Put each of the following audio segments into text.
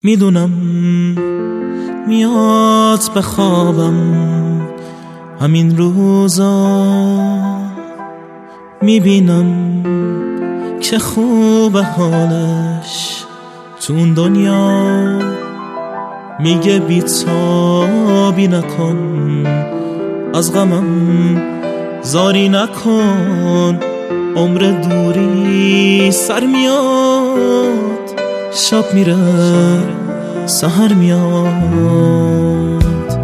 میدونم میاد به خوابم همین روزا، میبینم که خوب حالش تو اون دنیا. میگه بی‌تابی نکن، از غمم زاری نکن، عمر دوری سر میاد، شب میره سحر میاد.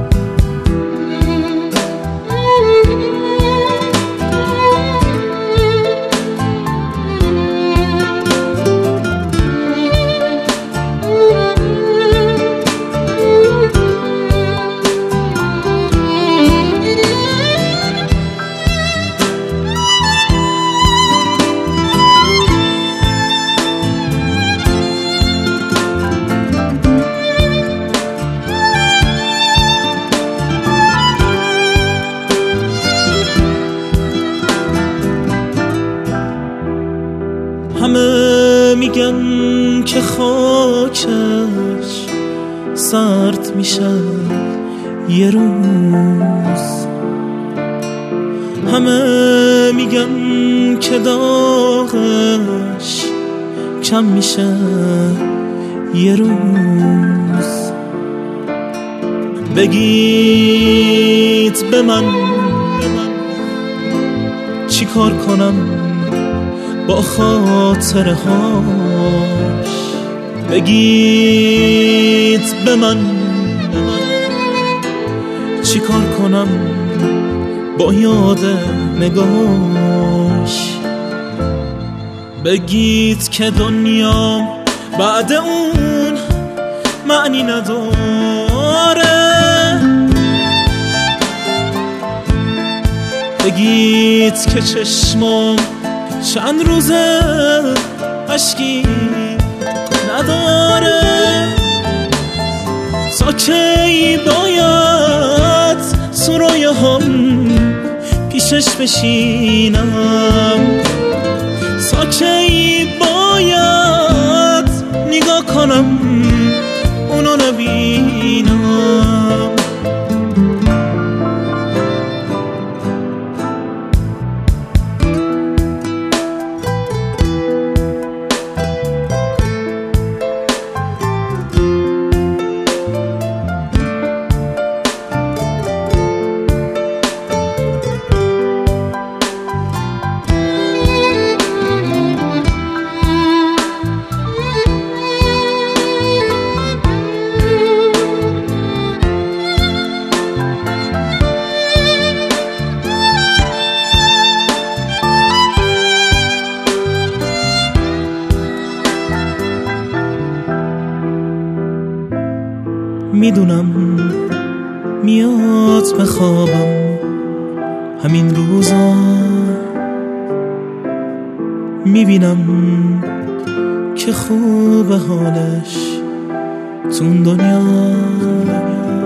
همه میگن که خاکش سرد میشه یه روز، همه میگن که داغش کم میشه یه روز. بگید به من چی کار کنم با خاطرهاش، بگید به من چی کار کنم با یاد نگاهش. بگید که دنیا بعد اون معنی نداره، بگید که چشمام چند روزه اشکی نداره. تا کی باید سرایه هم پیشش بشینم، تا کی باید نگاه کنم اونو نبینم. میدونم میاد به خوابم همین روزا، میبینم که خوب حالش تو اون دنیا.